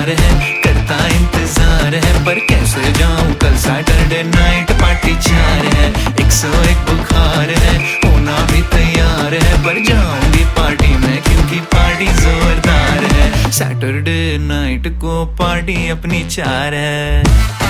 प्यार है, करता इंतजार है, पर कैसे जाऊं कल सैटरडे नाइट पार्टी 4 है। 101 बुखार है, होना भी तैयार है, पर जाऊंगी पार्टी में क्योंकि पार्टी जोरदार है। सैटरडे नाइट को पार्टी अपनी 4 है।